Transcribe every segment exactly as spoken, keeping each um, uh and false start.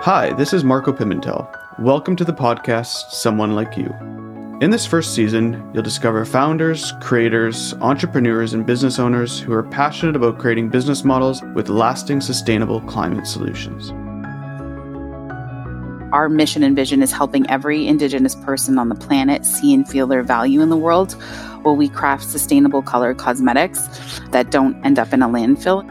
Hi, this is Marco Pimentel. Welcome to the podcast, Someone Like You. In this first season, you'll discover founders, creators, entrepreneurs, and business owners who are passionate about creating business models with lasting, sustainable climate solutions. Our mission and vision is helping every Indigenous person on the planet see and feel their value in the world while we craft sustainable color cosmetics that don't end up in a landfill.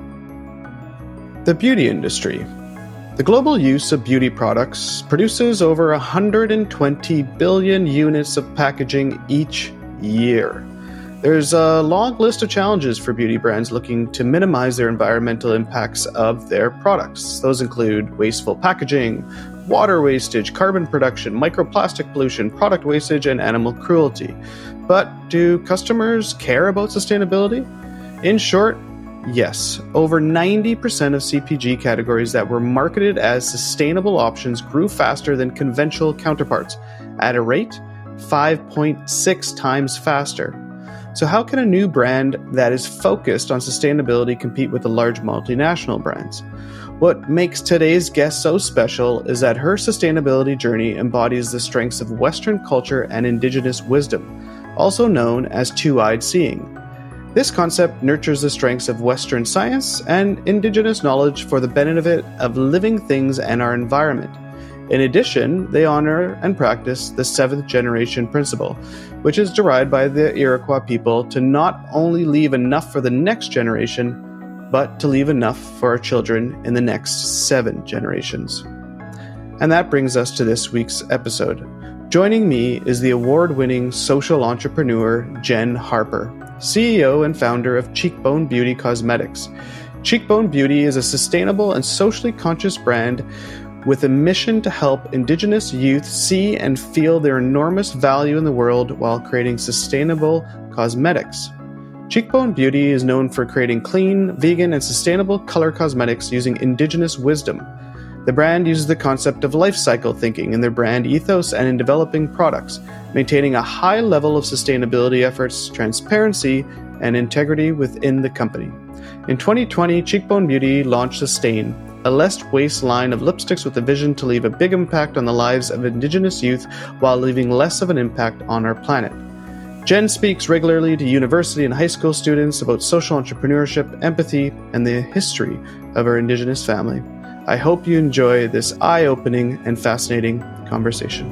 The beauty industry. The global use of beauty products produces over one hundred twenty billion units of packaging each year. There's a long list of challenges for beauty brands looking to minimize their environmental impacts of their products. Those include wasteful packaging, water wastage, carbon production, microplastic pollution, product wastage, and animal cruelty. But do customers care about sustainability? In short, yes. Over ninety percent of C P G categories that were marketed as sustainable options grew faster than conventional counterparts, at a rate five point six times faster. So how can a new brand that is focused on sustainability compete with the large multinational brands? What makes today's guest so special is that her sustainability journey embodies the strengths of Western culture and Indigenous wisdom, also known as two-eyed seeing. This concept nurtures the strengths of Western science and Indigenous knowledge for the benefit of living things and our environment. In addition, they honor and practice the seventh generation principle, which is derived by the Iroquois people to not only leave enough for the next generation, but to leave enough for our children in the next seven generations. And that brings us to this week's episode. Joining me is the award-winning social entrepreneur, Jen Harper, C E O and founder of Cheekbone Beauty Cosmetics. Cheekbone Beauty is a sustainable and socially conscious brand with a mission to help Indigenous youth see and feel their enormous value in the world while creating sustainable cosmetics. Cheekbone Beauty is known for creating clean, vegan, and sustainable color cosmetics using Indigenous wisdom. The brand uses the concept of life cycle thinking in their brand ethos and in developing products, maintaining a high level of sustainability efforts, transparency, and integrity within the company. In twenty twenty, Cheekbone Beauty launched Sustain, a less waste line of lipsticks with a vision to leave a big impact on the lives of Indigenous youth while leaving less of an impact on our planet. Jen speaks regularly to university and high school students about social entrepreneurship, empathy, and the history of our Indigenous family. I hope you enjoy this eye-opening and fascinating conversation.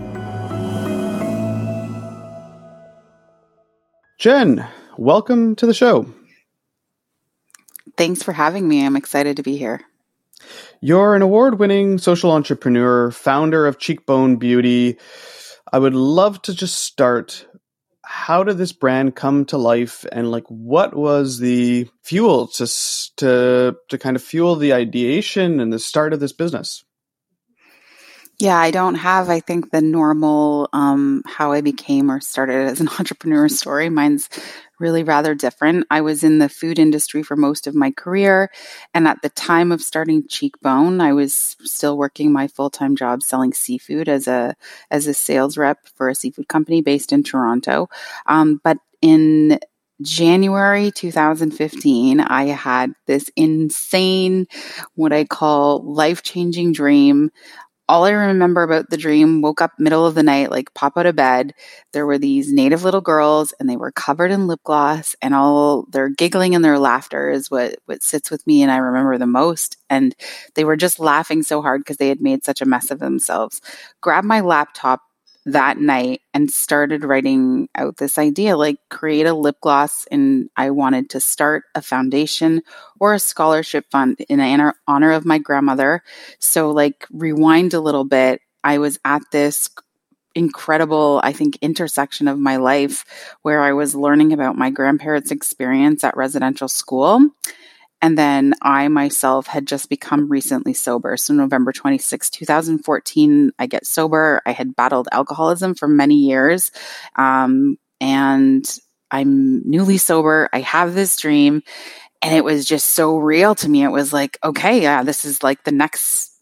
Jen, welcome to the show. Thanks for having me. I'm excited to be here. You're an award-winning social entrepreneur, founder of Cheekbone Beauty. I would love to just start. How did this brand come to life, and like what was the fuel to to to kind of fuel the ideation and the start of this business? Yeah, I don't have, I think, the normal um, how I became or started as an entrepreneur story. Mine's really rather different. I was in the food industry for most of my career, and at the time of starting Cheekbone, I was still working my full-time job selling seafood as a as a sales rep for a seafood company based in Toronto. Um, but in January two thousand fifteen, I had this insane, what I call life-changing dream. All I remember about the dream, woke up middle of the night, like pop out of bed. There were these native little girls and they were covered in lip gloss, and all their giggling and their laughter is what, what sits with me and I remember the most. And they were just laughing so hard because they had made such a mess of themselves. Grabbed my laptop that night and started writing out this idea, like create a lip gloss. And I wanted to start a foundation or a scholarship fund in honor, honor of my grandmother. So like rewind a little bit. I was at this incredible, I think, intersection of my life where I was learning about my grandparents' experience at residential school. And then I myself had just become recently sober. So November twenty-sixth, twenty fourteen, I get sober. I had battled alcoholism for many years. Um, and I'm newly sober. I have this dream, and it was just so real to me. It was like, okay, yeah, this is like the next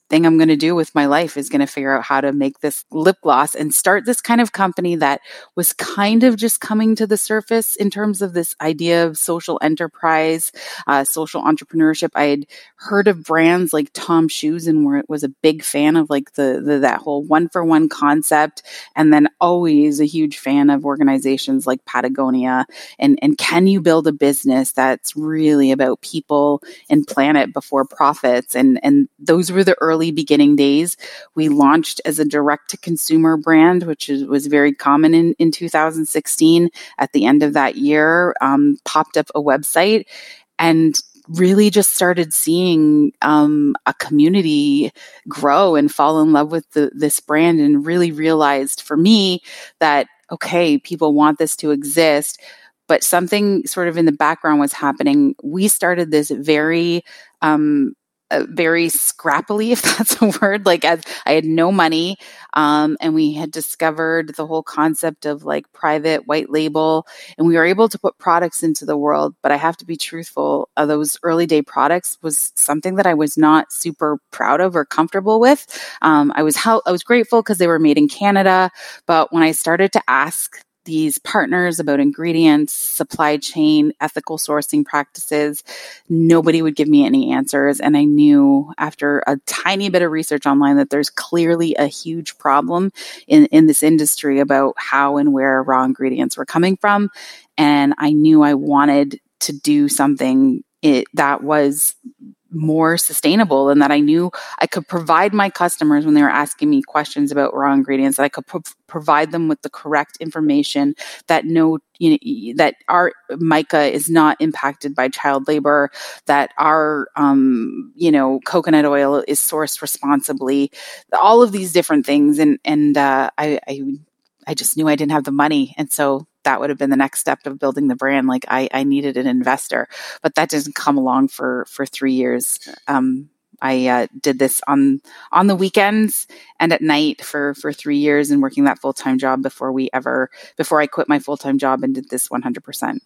thing I'm going to do with my life is going to figure out how to make this lip gloss and start this kind of company that was kind of just coming to the surface in terms of this idea of social enterprise, uh, social entrepreneurship. I had heard of brands like Tom Shoes and where it was a big fan of like the, the that whole one for one concept, and then always a huge fan of organizations like Patagonia. And and can you build a business that's really about people and planet before profits? And and those were the early beginning days. We launched as a direct to consumer brand, which is, was very common in, in two thousand sixteen. At the end of that year, um, popped up a website and really just started seeing um, a community grow and fall in love with the, this brand, and really realized for me that, okay, people want this to exist, but something sort of in the background was happening. We started this very, um, uh, very scrappily, if that's a word, like as I had no money, um, and we had discovered the whole concept of like private white label, and we were able to put products into the world. But I have to be truthful, uh, those early day products was something that I was not super proud of or comfortable with. Um, I was how I was grateful because they were made in Canada, but when I started to ask these partners about ingredients, supply chain, ethical sourcing practices, nobody would give me any answers. And I knew after a tiny bit of research online that there's clearly a huge problem in, in this industry about how and where raw ingredients were coming from. And I knew I wanted to do something it, that was more sustainable, and that I knew I could provide my customers when they were asking me questions about raw ingredients, that I could pro- provide them with the correct information, that no, you know, that our mica is not impacted by child labor, that our, um, you know, coconut oil is sourced responsibly, all of these different things. And, and, uh, I, I, I just knew I didn't have the money. And so that would have been the next step of building the brand. Like I, I needed an investor, but that didn't come along for, for three years. Um, I uh, did this on, on the weekends and at night for, for three years and working that full-time job before we ever, before I quit my full-time job and did this one hundred percent.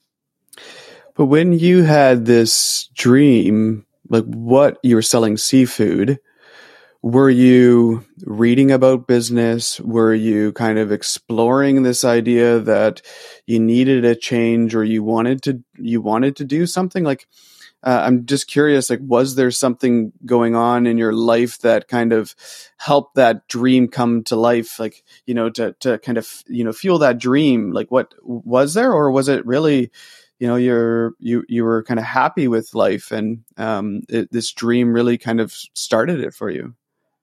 But when you had this dream, like what you were selling seafood, were you reading about business? Were you kind of exploring this idea that you needed a change, or you wanted to you wanted to do something? Like, uh, I'm just curious. Like, was there something going on in your life that kind of helped that dream come to life? Like, you know, to to kind of you know fuel that dream. Like, what was there, or was it really, you know, you're you you were kind of happy with life, and um, it, this dream really kind of started it for you?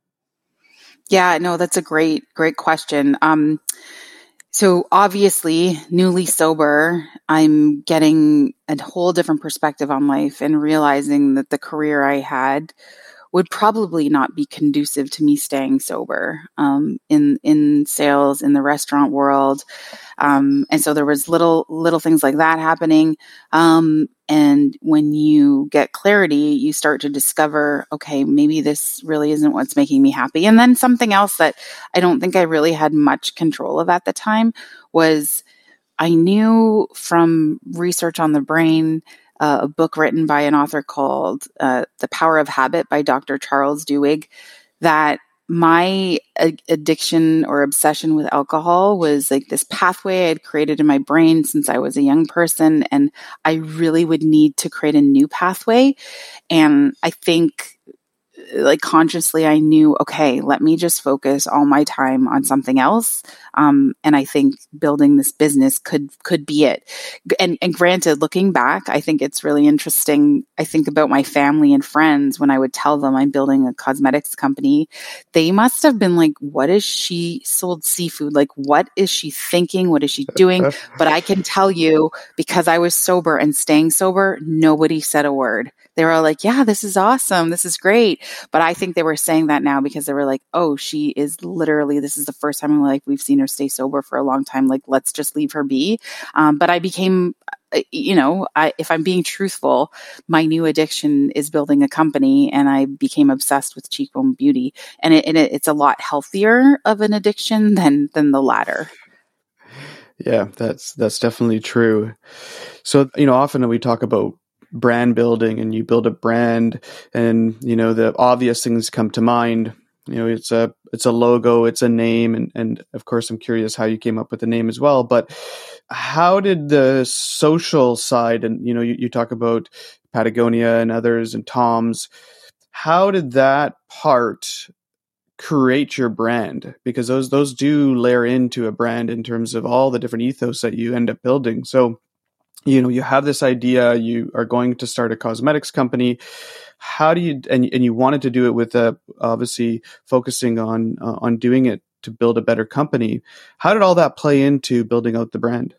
Yeah, no, that's a great, great question. Um, so obviously, newly sober, I'm getting a whole different perspective on life and realizing that the career I had would probably not be conducive to me staying sober, um, in in sales in the restaurant world. Um, and so there was little little things like that happening. Um, and when you get clarity, you start to discover, okay, maybe this really isn't what's making me happy. And then something else that I don't think I really had much control of at the time was I knew from research on the brain, uh, a book written by an author called uh, The Power of Habit by Doctor Charles Duhigg, that my a- addiction or obsession with alcohol was like this pathway I had created in my brain since I was a young person. And I really would need to create a new pathway. And I think like consciously I knew, okay, let me just focus all my time on something else. Um, and I think building this business could, could be it. And, and granted, looking back, I think it's really interesting. I think about my family and friends when I would tell them I'm building a cosmetics company, they must have been like, what is she sold seafood? Like, what is she thinking? What is she doing? But I can tell you, because I was sober and staying sober, nobody said a word. They were all like, yeah, this is awesome. This is great. But I think they were saying that now because they were like, oh, she is literally, this is the first time in life we've seen her stay sober for a long time. Like, let's just leave her be. Um, but I became, you know, I, if I'm being truthful, my new addiction is building a company, and I became obsessed with cheekbone beauty. And, it, and it, it's a lot healthier of an addiction than than the latter. Yeah, that's that's definitely true. So, you know, often we talk about brand building and you build a brand, and you know the obvious things come to mind. You know, it's a it's a logo, it's a name, and and of course I'm curious how you came up with the name as well. But how did the social side, and you know, you, you talk about Patagonia and others and Tom's, how did that part create your brand? Because those those do layer into a brand in terms of all the different ethos that you end up building. So, you know, you have this idea, you are going to start a cosmetics company. How do you, and, and you wanted to do it with uh, obviously focusing on uh, on doing it to build a better company. How did all that play into building out the brand?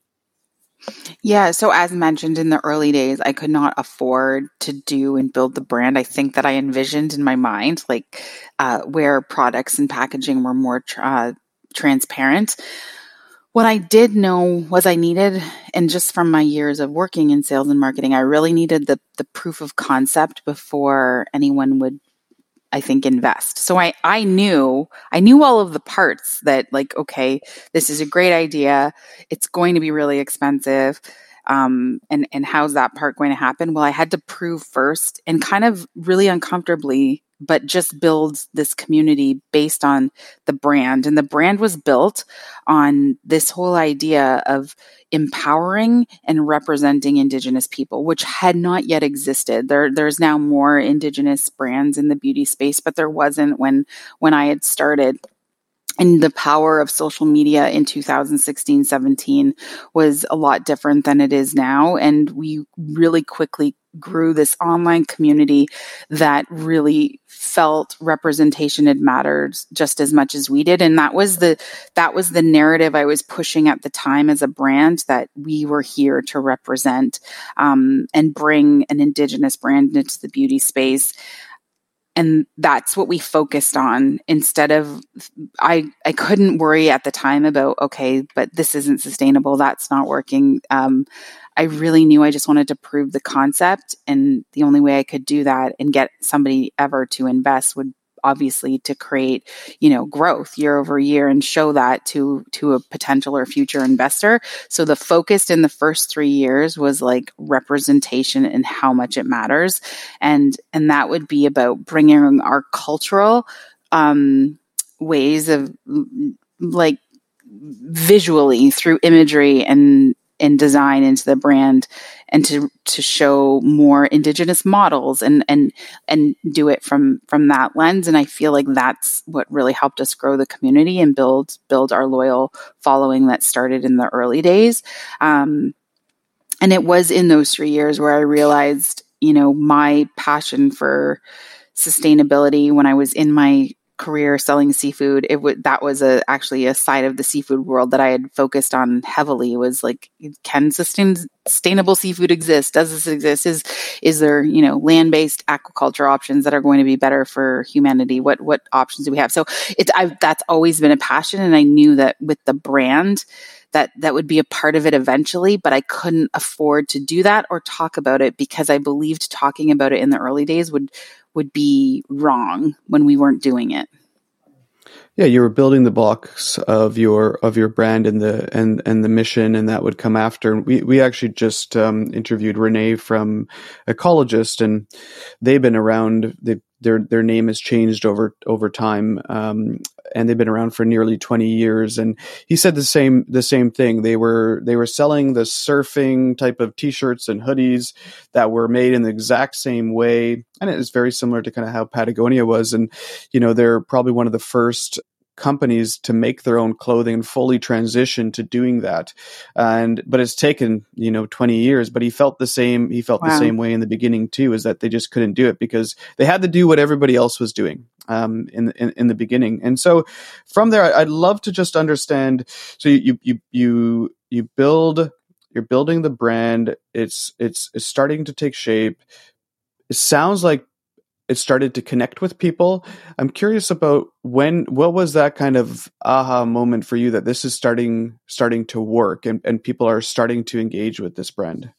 Yeah. So as mentioned in the early days, I could not afford to do and build the brand I think that I envisioned in my mind, like uh, where products and packaging were more tr- uh, transparent. What I did know was I needed, and just from my years of working in sales and marketing, I really needed the the proof of concept before anyone would, I think, invest. So I, I knew, I knew all of the parts that, like, okay, this is a great idea. It's going to be really expensive. Um, and, and how's that part going to happen? Well, I had to prove first, and kind of really uncomfortably, but just build this community based on the brand. And the brand was built on this whole idea of empowering and representing Indigenous people, which had not yet existed. There, there's now more Indigenous brands in the beauty space, but there wasn't when when I had started. And the power of social media in two thousand sixteen, seventeen was a lot different than it is now. And we really quickly grew this online community that really felt representation had mattered just as much as we did. And that was the, that was the narrative I was pushing at the time as a brand, that we were here to represent um, and bring an Indigenous brand into the beauty space. And that's what we focused on instead of, I, I couldn't worry at the time about, okay, but this isn't sustainable. That's not working. Um, I really knew I just wanted to prove the concept. And the only way I could do that and get somebody ever to invest would obviously to create, you know, growth year over year and show that to, to a potential or future investor. So the focus in the first three years was like representation and how much it matters. And, and that would be about bringing our cultural, um, ways of like visually through imagery and, and design into the brand, and to to show more Indigenous models and and and do it from from that lens. And I feel like that's what really helped us grow the community and build build our loyal following that started in the early days. Um, and it was in those three years where I realized, you know, my passion for sustainability when I was in my career selling seafood, it would, that was a, actually a side of the seafood world that I had focused on heavily. Was like, can sustain, sustainable seafood exist? Does this exist? Is, is there, you know, land-based aquaculture options that are going to be better for humanity? What, what options do we have? So it's, I've, that's always been a passion. And I knew that with the brand, that that would be a part of it eventually, but I couldn't afford to do that or talk about it because I believed talking about it in the early days would would be wrong when we weren't doing it. Yeah, you were building the blocks of your of your brand and the and and the mission, and that would come after. We we actually just um, interviewed Renee from Ecologist, and they've been around. They, their their name has changed over over time, um, and they've been around for nearly twenty years. And he said the same the same thing. They were they were selling the surfing type of T-shirts and hoodies that were made in the exact same way, and it is very similar to kind of how Patagonia was. And you know, they're probably one of the first companies to make their own clothing and fully transition to doing that. And but it's taken, you know, twenty years, but he felt the same he felt wow. the same way in the beginning too, is that they just couldn't do it because they had to do what everybody else was doing um in in, in the beginning. And so from there, I'd love to just understand, so you you you you build you're building the brand, it's it's it's starting to take shape. It sounds like it started to connect with people. I'm curious about when, what was that kind of aha moment for you that this is starting, starting to work and, and people are starting to engage with this brand?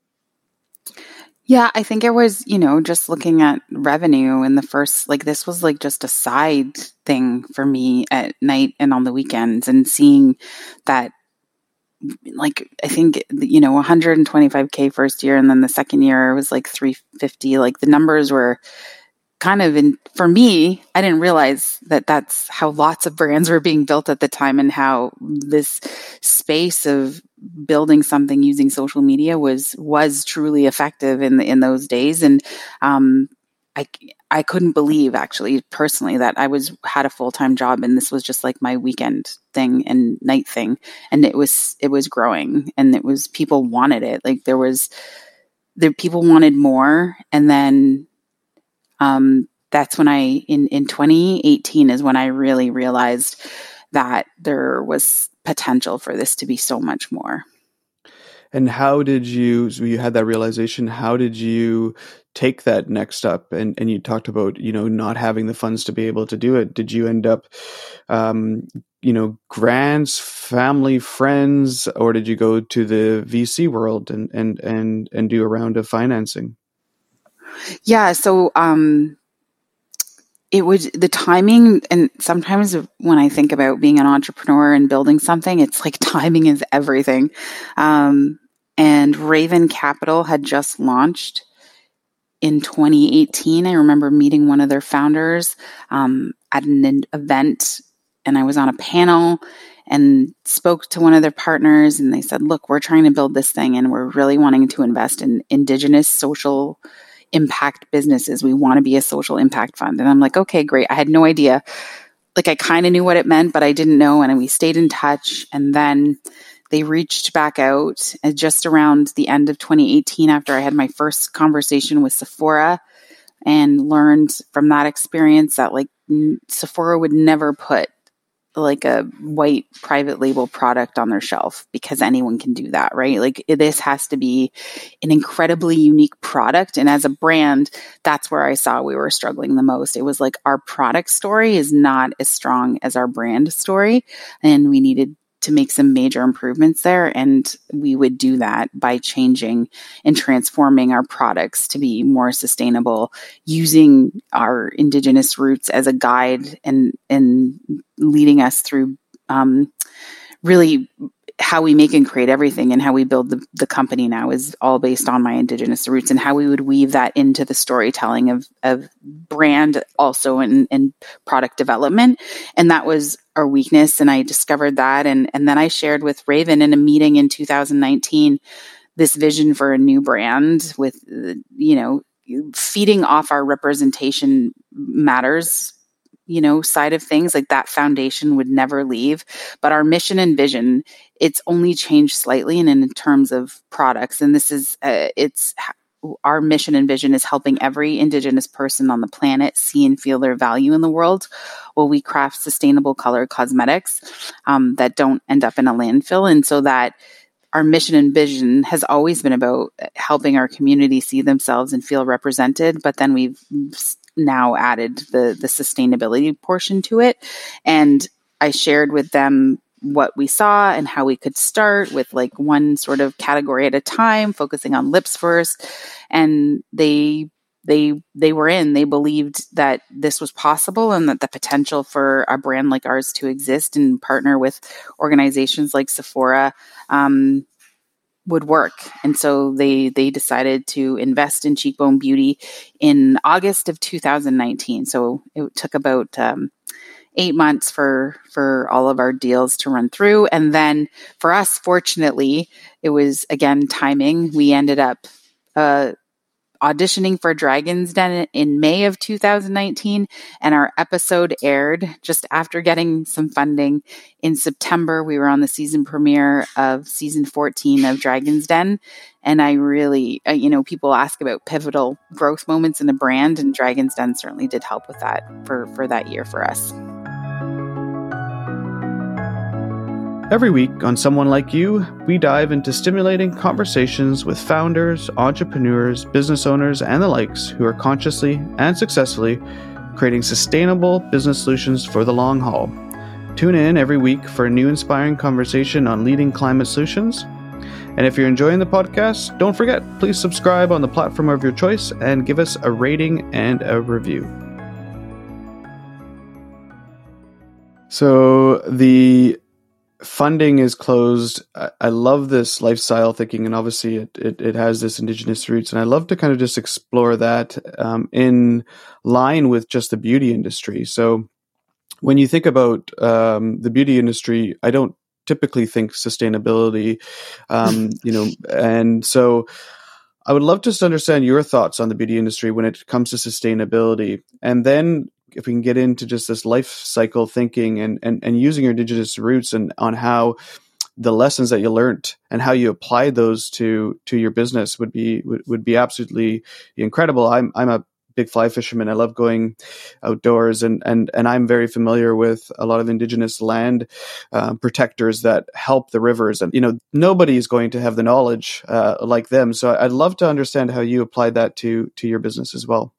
Yeah, I think it was, you know, just looking at revenue in the first, like this was like just a side thing for me at night and on the weekends, and seeing that like, I think, you know, one hundred twenty-five K first year. And then the second year it was like three fifty. Like the numbers were kind of in, for me, I didn't realize that that's how lots of brands were being built at the time, and how this space of building something using social media was, was truly effective in the, in those days. And, um, I, I couldn't believe actually personally that I was, had a full-time job and this was just like my weekend thing and night thing. And it was, it was growing, and it was, people wanted it. Like there was, there, people wanted more. And then, um, that's when I, in, in twenty eighteen is when I really realized that there was potential for this to be so much more. And how did you, so you had that realization, how did you take that next step? And and you talked about, you know, not having the funds to be able to do it. Did you end up, um, you know, grants, family, friends, or did you go to the V C world and, and, and, and do a round of financing? Yeah. So, um, it was the timing. And sometimes when I think about being an entrepreneur and building something, it's like timing is everything. Um, and Raven Capital had just launched in twenty eighteen. I remember meeting one of their founders, um, at an event, and I was on a panel and spoke to one of their partners, and they said, look, we're trying to build this thing and we're really wanting to invest in Indigenous social impact businesses. We want to be a social impact fund. And I'm like, okay, great. I had no idea. Like I kind of knew what it meant, but I didn't know. And we stayed in touch. And then they reached back out and just around the end of twenty eighteen, after I had my first conversation with Sephora, and learned from that experience that like Sephora would never put like a white private label product on their shelf because anyone can do that, right? Like this has to be an incredibly unique product. And as a brand, that's where I saw we were struggling the most. It was like our product story is not as strong as our brand story, and we needed to make some major improvements there. And we would do that by changing and transforming our products to be more sustainable, using our Indigenous roots as a guide and, and leading us through, um, really how we make and create everything, and how we build the, the company now is all based on my Indigenous roots, and how we would weave that into the storytelling of, of brand also and, and product development. And that was our weakness. And I discovered that. And, and then I shared with Raven in a meeting in two thousand nineteen, this vision for a new brand with, you know, feeding off our representation matters, you know, side of things. Like that foundation would never leave, but our mission and vision, it's only changed slightly. And in terms of products, and this is, uh, it's our mission and vision is helping every Indigenous person on the planet see and feel their value in the world while we craft sustainable color cosmetics, um, that don't end up in a landfill. And so that our mission and vision has always been about helping our community see themselves and feel represented. But then we've now added the the sustainability portion to it. And I shared with them what we saw and how we could start with like one sort of category at a time, focusing on lips first. And they they they were in, they believed that this was possible and that the potential for a brand like ours to exist and partner with organizations like Sephora um, would work. And so they they decided to invest in Cheekbone Beauty in August of two thousand nineteen. So it took about um, eight months for for all of our deals to run through. And then for us, fortunately, it was, again, timing. We ended up uh, auditioning for Dragon's Den in May of two thousand nineteen, and our episode aired just after getting some funding in September. We were on the season premiere of season fourteen of Dragon's Den, and I really, uh, you know, people ask about pivotal growth moments in a brand, and Dragon's Den certainly did help with that for, for that year for us. Every week on Someone Like You, we dive into stimulating conversations with founders, entrepreneurs, business owners, and the likes who are consciously and successfully creating sustainable business solutions for the long haul. Tune in every week for a new inspiring conversation on leading climate solutions. And if you're enjoying the podcast, don't forget, please subscribe on the platform of your choice and give us a rating and a review. So the funding is closed. I, I love this lifestyle thinking, and obviously it, it, it has this Indigenous roots. And I love to kind of just explore that um, in line with just the beauty industry. So when you think about um, the beauty industry, I don't typically think sustainability, um, you know, and so I would love just to understand your thoughts on the beauty industry when it comes to sustainability. And then if we can get into just this life cycle thinking and, and, and using your Indigenous roots and on how the lessons that you learned and how you applied those to to your business would be would, would be absolutely incredible. I'm I'm a big fly fisherman. I love going outdoors, and and and I'm very familiar with a lot of Indigenous land um, protectors that help the rivers. And you know, nobody is going to have the knowledge uh, like them. So I'd love to understand how you applied that to to your business as well.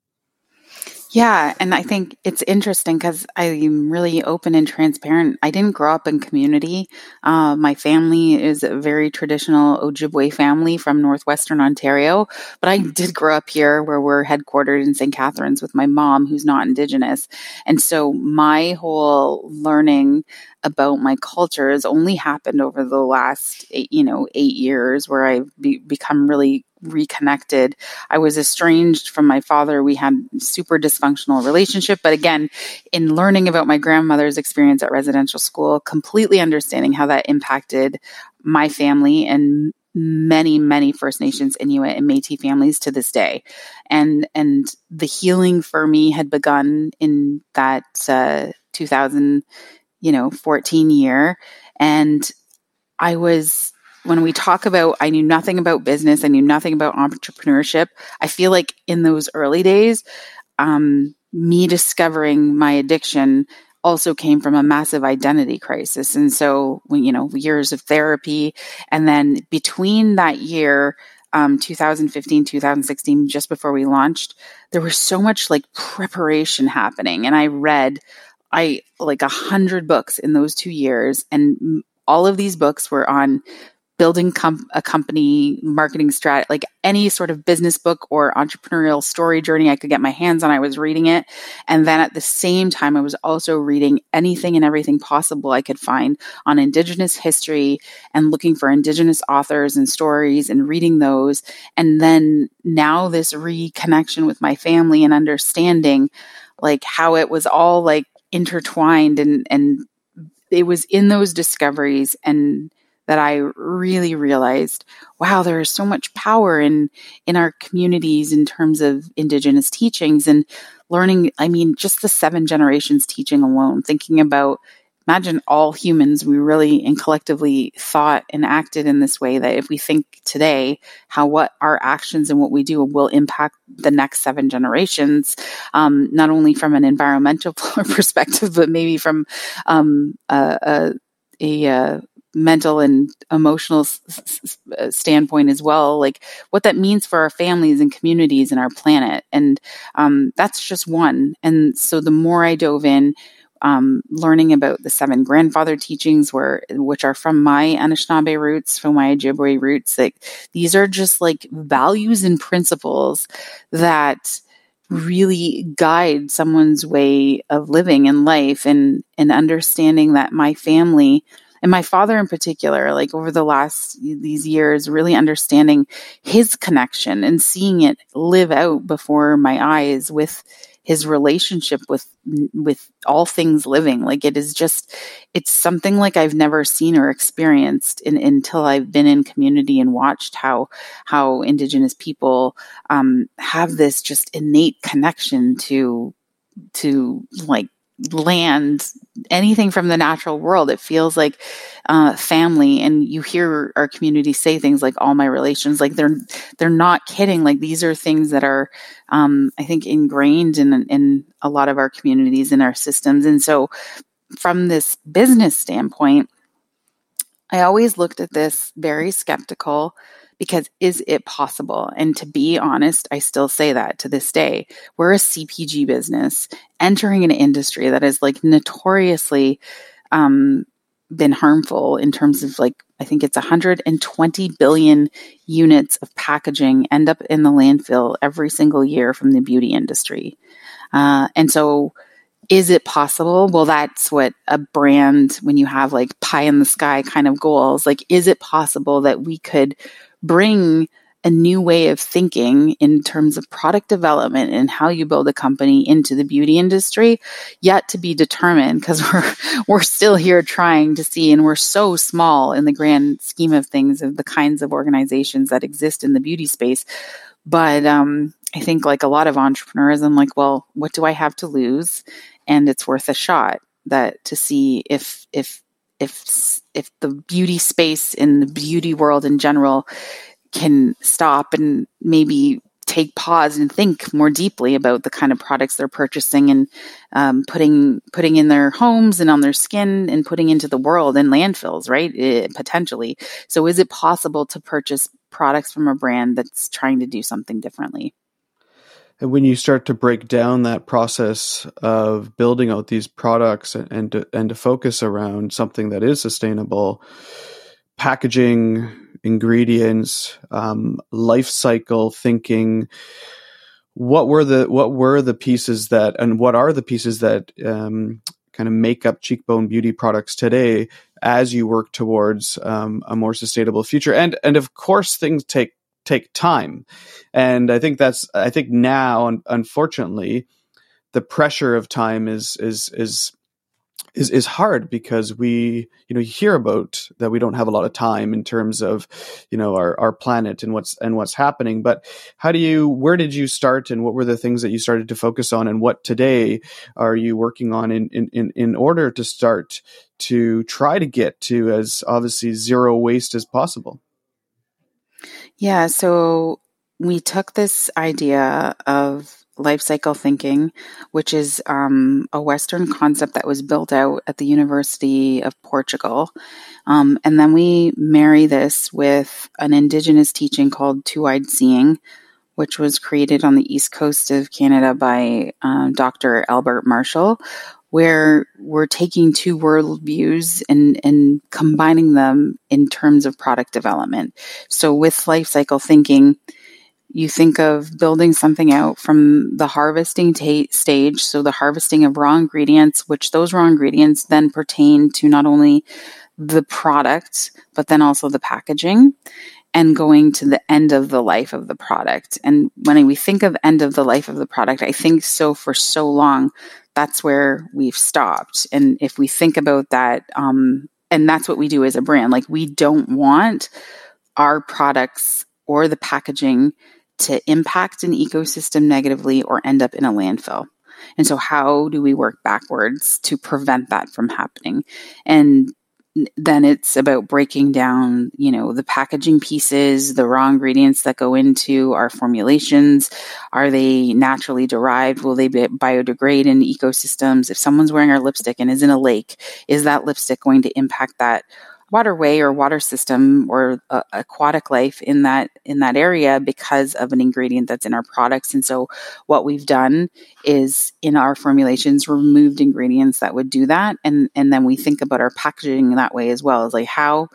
Yeah, and I think it's interesting because I'm really open and transparent. I didn't grow up in community. Uh, my family is a very traditional Ojibwe family from northwestern Ontario, but I did grow up here where we're headquartered in Saint Catharines with my mom, who's not Indigenous. And so my whole learning about my culture has only happened over the last, eight, you know, eight years where I've be- become really reconnected. I was estranged from my father. We had super dysfunctional relationship. But again, in learning about my grandmother's experience at residential school, completely understanding how that impacted my family and many, many First Nations, Inuit, and Métis families to this day. And, and the healing for me had begun in that uh, two thousand, you know, fourteen year. And I was, when we talk about, I knew nothing about business, I knew nothing about entrepreneurship. I feel like in those early days, um, me discovering my addiction also came from a massive identity crisis. And so, when, you know, years of therapy. And then between that year, um, two thousand fifteen, two thousand sixteen, just before we launched, there was so much like preparation happening. And I read, I like a hundred books in those two years. And all of these books were on building com- a company, marketing strat, like any sort of business book or entrepreneurial story journey I could get my hands on. I was reading it. And then at the same time, I was also reading anything and everything possible I could find on Indigenous history and looking for Indigenous authors and stories and reading those. And then now this reconnection with my family and understanding like how it was all like intertwined, and, and it was in those discoveries and that I really realized, wow, there is so much power in in our communities in terms of Indigenous teachings and learning. I mean, just the seven generations teaching alone, thinking about, imagine all humans, we really and collectively thought and acted in this way, that if we think today, how what our actions and what we do will impact the next seven generations, um, not only from an environmental perspective, but maybe from um, a, a, a mental and emotional s- s- standpoint as well, like what that means for our families and communities and our planet. And um, that's just one. And so the more I dove in, um, learning about the seven grandfather teachings, were which are from my Anishinaabe roots, from my Ojibwe roots, like these are just like values and principles that really guide someone's way of living in life, and and understanding that my family and my father in particular, like over the last these years, really understanding his connection and seeing it live out before my eyes with his relationship with with all things living. Like it is just, it's something like I've never seen or experienced in, until I've been in community and watched how how Indigenous people um, have this just innate connection to to like land, anything from the natural world. It feels like uh, family. And you hear our community say things like all my relations, like they're they're not kidding. Like these are things that are um, I think ingrained in in a lot of our communities and our systems. And so from this business standpoint, I always looked at this very skeptical, because is it possible? And to be honest, I still say that to this day. We're a C P G business entering an industry that is like notoriously um, been harmful in terms of like, I think it's one hundred twenty billion units of packaging end up in the landfill every single year from the beauty industry. Uh, and so Is it possible? Well, that's what a brand, when you have like pie in the sky kind of goals, like, is it possible that we could bring a new way of thinking in terms of product development and how you build a company into the beauty industry? Yet to be determined, because we're we're still here trying to see, and we're so small in the grand scheme of things, of the kinds of organizations that exist in the beauty space. But um, I think, like a lot of entrepreneurs, I'm like, well, what do I have to lose? And it's worth a shot, that to see if if if if the beauty space in the beauty world in general can stop and maybe take pause and think more deeply about the kind of products they're purchasing and um, putting putting in their homes and on their skin and putting into the world in landfills, right? It, potentially. So is it possible to purchase products from a brand that's trying to do something differently? And when you start to break down that process of building out these products and and to, and to focus around something that is sustainable, packaging, ingredients, um, life cycle thinking, what were the what were the pieces that, and what are the pieces that um, kind of make up Cheekbone Beauty Products today as you work towards um, a more sustainable future? And and of course, things take take time. And I think that's, I think now, unfortunately, the pressure of time is, is, is, is, is hard, because we, you know, you hear about that we don't have a lot of time in terms of, you know, our, our planet and what's, and what's happening. But how do you, where did you start, and what were the things that you started to focus on, and what today are you working on in, in, in, in order to start to try to get to as obviously zero waste as possible? Yeah, so we took this idea of life cycle thinking, which is um, a Western concept that was built out at the University of Portugal. Um, and then we marry this with an Indigenous teaching called Two-Eyed Seeing, which was created on the east coast of Canada by um, Doctor Albert Marshall, where we're taking two worldviews and, and combining them in terms of product development. So with life cycle thinking, you think of building something out from the harvesting ta- stage, so the harvesting of raw ingredients, which those raw ingredients then pertain to not only the product, but then also the packaging, and going to the end of the life of the product. And when we think of end of the life of the product, I think so for so long, that's where we've stopped. And if we think about that, um, and that's what we do as a brand, like, we don't want our products or the packaging to impact an ecosystem negatively or end up in a landfill. And so how do we work backwards to prevent that from happening? And then it's about breaking down, you know, the packaging pieces, the raw ingredients that go into our formulations. Are they naturally derived? Will they be biodegrade in ecosystems? If someone's wearing our lipstick and is in a lake, is that lipstick going to impact that waterway or water system or uh, aquatic life in that in that area because of an ingredient that's in our products? And so what we've done is, in our formulations, removed ingredients that would do that, and and then we think about our packaging that way as well. As like, how,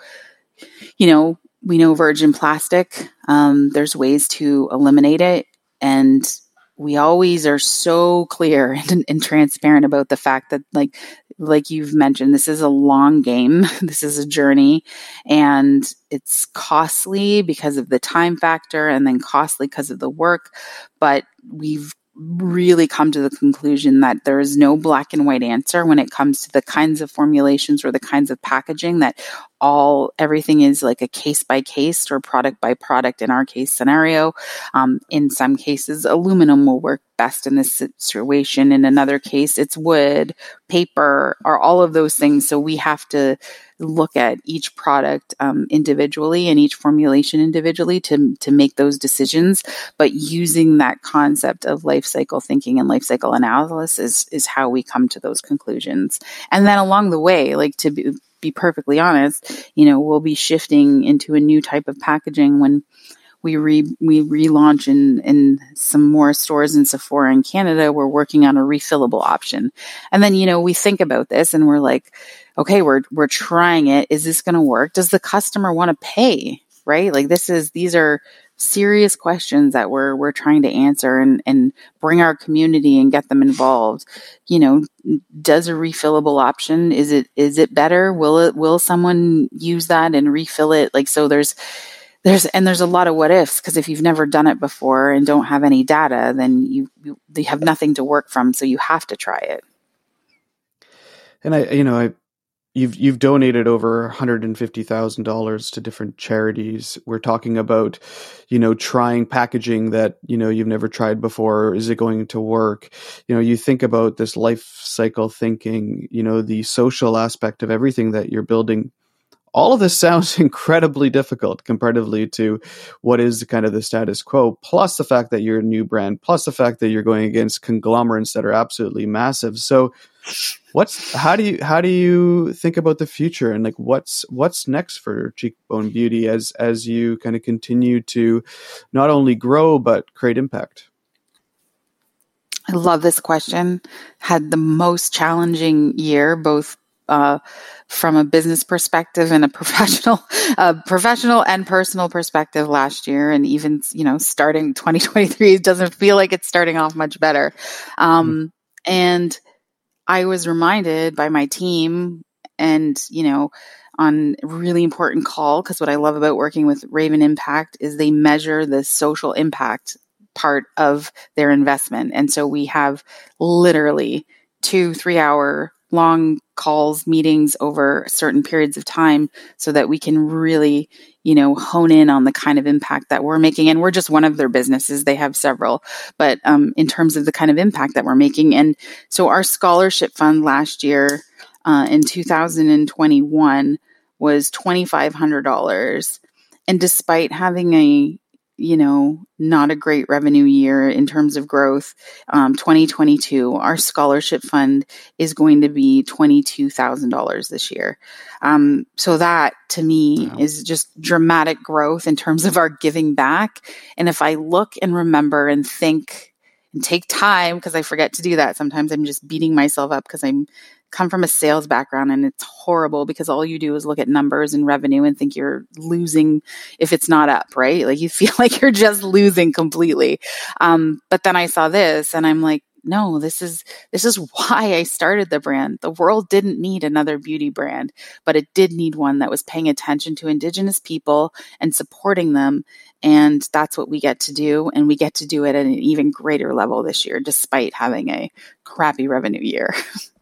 you know, we know virgin plastic, um, there's ways to eliminate it, and we always are so clear and, and transparent about the fact that, like, like you've mentioned, this is a long game. This is a journey, and it's costly because of the time factor, and then costly because of the work. But we've really come to the conclusion that there is no black and white answer when it comes to the kinds of formulations or the kinds of packaging, that all everything is like a case by case or product by product in our case scenario. Um, in some cases, aluminum will work best in this situation. In another case, it's wood, paper, or all of those things. So we have to look at each product um, individually and each formulation individually to, to make those decisions. But using that concept of life cycle thinking and life cycle analysis is, is how we come to those conclusions. And then along the way, like, to be, be perfectly honest, you know, we'll be shifting into a new type of packaging when we re we relaunch in in some more stores in Sephora in Canada. We're working on a refillable option. And then, you know, we think about this and we're like, okay, we're we're trying it. Is this going to work? Does the customer want to pay? Right? Like, this is these are serious questions that we're we're trying to answer and and bring our community and get them involved. You know, does a refillable option, is it is it better? Will it will someone use that and refill it? Like, so there's there's and there's a lot of what ifs, because if you've never done it before and don't have any data, then you, you they have nothing to work from. So you have to try it. And I, you know, I You've you've donated over one hundred fifty thousand dollars to different charities. We're talking about, you know, trying packaging that, you know, you've never tried before. Is it going to work? You know, you think about this life cycle thinking, you know, the social aspect of everything that you're building. All of this sounds incredibly difficult comparatively to what is kind of the status quo, plus the fact that you're a new brand, plus the fact that you're going against conglomerates that are absolutely massive. So what's how do you how do you think about the future, and like what's what's next for Cheekbone Beauty as as you kind of continue to not only grow but create impact? I love this question. Had the most challenging year, both uh, from a business perspective and a professional, uh, professional and personal perspective last year. And even, you know, starting twenty twenty-three, it doesn't feel like it's starting off much better. Um, mm. And I was reminded by my team and, you know, on a really important call, because what I love about working with Raven Impact is they measure the social impact part of their investment. And so we have literally two, three hour long calls, meetings over certain periods of time so that we can really, you know, hone in on the kind of impact that we're making. And we're just one of their businesses. They have several, but um, in terms of the kind of impact that we're making. And so our scholarship fund last year uh, in two thousand twenty-one was two thousand five hundred dollars. And despite having a you know, not a great revenue year in terms of growth, um, twenty twenty-two, our scholarship fund is going to be twenty-two thousand dollars this year. Um, so that to me wow. is just dramatic growth in terms of our giving back. And if I look and remember and think and take time, because I forget to do that, sometimes I'm just beating myself up because I'm come from a sales background, and it's horrible because all you do is look at numbers and revenue and think you're losing if it's not up, right? Like you feel like you're just losing completely. Um, but then I saw this and I'm like, no, this is, this is why I started the brand. The world didn't need another beauty brand, but it did need one that was paying attention to Indigenous people and supporting them. And that's what we get to do. And we get to do it at an even greater level this year, despite having a crappy revenue year.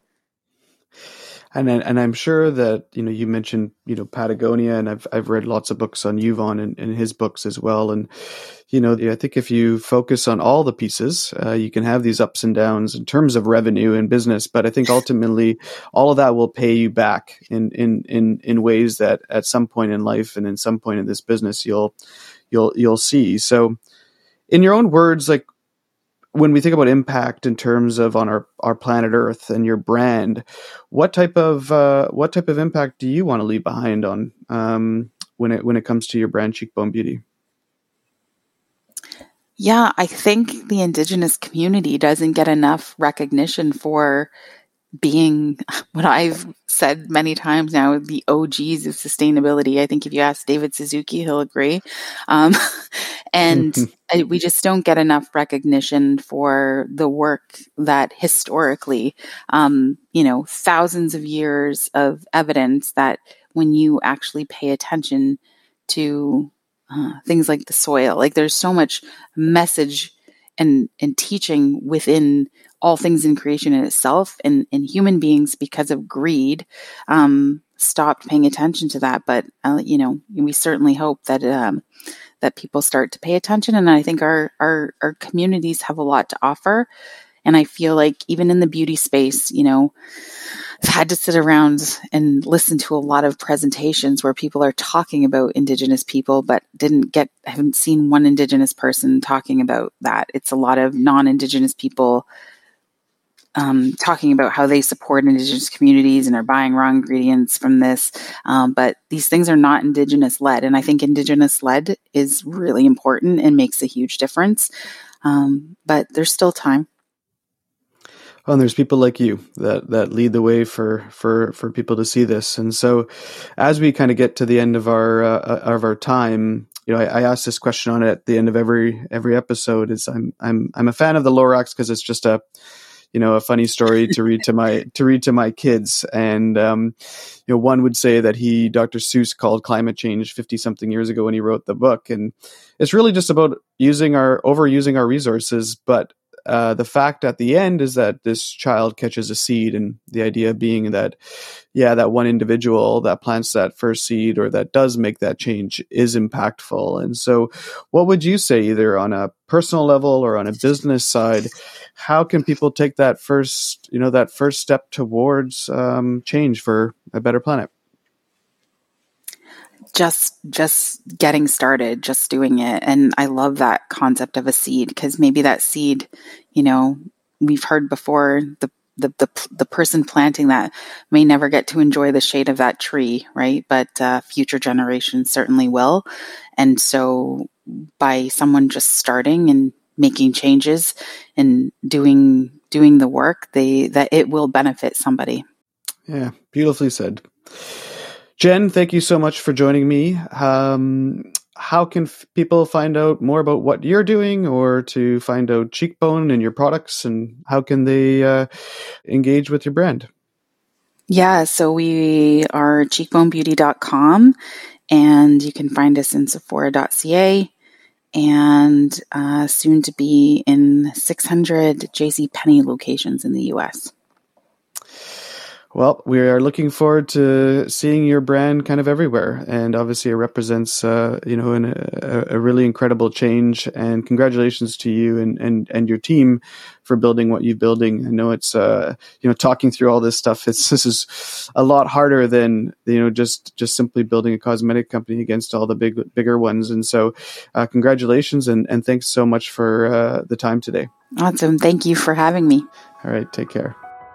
And and I'm sure that, you know, you mentioned, you know, Patagonia, and I've I've read lots of books on Yvon and, and his books as well. And, you know, I think if you focus on all the pieces, uh, you can have these ups and downs in terms of revenue and business. But I think ultimately all of that will pay you back in in in in ways that at some point in life and in some point in this business you'll you'll you'll see. So in your own words, like, when we think about impact in terms of on our, our planet Earth and your brand, what type of uh, what type of impact do you want to leave behind on um, when it when it comes to your brand, Cheekbone Beauty? Yeah, I think the Indigenous community doesn't get enough recognition for being what I've said many times now, the O Gs of sustainability. I think if you ask David Suzuki, he'll agree. Um, and I, we just don't get enough recognition for the work that historically, um, you know, thousands of years of evidence that when you actually pay attention to uh, things like the soil, like there's so much message and, and teaching within all things in creation in itself, and, and human beings, because of greed, um, stopped paying attention to that. But, uh, you know, we certainly hope that, um, that people start to pay attention. And I think our, our, our communities have a lot to offer. And I feel like even in the beauty space, you know, I've had to sit around and listen to a lot of presentations where people are talking about Indigenous people, but didn't get, I haven't seen one Indigenous person talking about that. It's a lot of non-Indigenous people Um, talking about how they support Indigenous communities and are buying raw ingredients from this. Um, but these things are not Indigenous led. And I think Indigenous led is really important and makes a huge difference. Um, but there's still time. Well, and there's people like you that, that lead the way for, for, for people to see this. And so as we kind of get to the end of our, uh, of our time, you know, I, I ask this question on it at the end of every every episode. Is I'm I'm I'm a fan of the Lorax because it's just a you know, a funny story to read to my to read to my kids. And um, you know, one would say that he, Doctor Seuss, called climate change fifty something years ago when he wrote the book, and it's really just about using our overusing our resources. But uh, the fact at the end is that this child catches a seed, and the idea being that, yeah, that one individual that plants that first seed or that does make that change is impactful. And so, what would you say, either on a personal level or on a business side? How can people take that first, you know, that first step towards um, change for a better planet? Just, just getting started, just doing it. And I love that concept of a seed, because maybe that seed, you know, we've heard before, the, the, the, the person planting that may never get to enjoy the shade of that tree, right? But uh, future generations certainly will. And so by someone just starting and making changes and doing doing the work, they that it will benefit somebody. Yeah, beautifully said. Jen, thank you so much for joining me. Um, how can f- people find out more about what you're doing, or to find out Cheekbone and your products, and how can they uh, engage with your brand? Yeah, so we are cheekbone beauty dot com, and you can find us in sephora dot c a, and uh, soon to be in six hundred JCPenney locations in the U S. Well, we are looking forward to seeing your brand kind of everywhere, and obviously it represents, uh, you know, an, a, a really incredible change. And congratulations to you and, and, and your team for building what you're building. I know it's, uh, you know, talking through all this stuff. It's this is a lot harder than, you know, just just simply building a cosmetic company against all the big bigger ones. And so, uh, congratulations and and thanks so much for uh, the time today. Awesome. Thank you for having me. All right. Take care.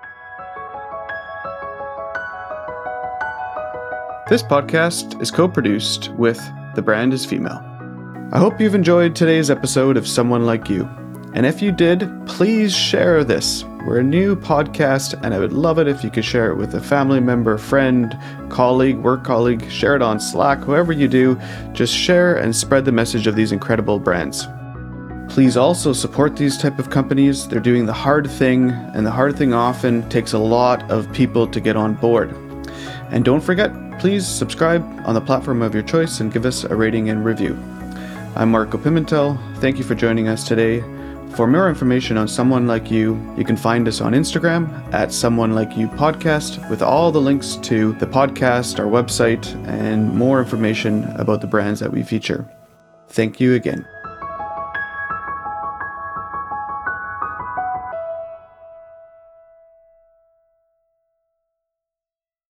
This podcast is co-produced with The Brand is Female. I hope you've enjoyed today's episode of Someone Like You. And if you did, please share this. We're a new podcast, and I would love it if you could share it with a family member, friend, colleague, work colleague. Share it on Slack, whoever you do. Just share and spread the message of these incredible brands. Please also support these type of companies. They're doing the hard thing, and the hard thing often takes a lot of people to get on board. And don't forget, please subscribe on the platform of your choice and give us a rating and review. I'm Marco Pimentel. Thank you for joining us today. For more information on Someone Like You, you can find us on Instagram at Someone Like You Podcast, with all the links to the podcast, our website, and more information about the brands that we feature. Thank you again.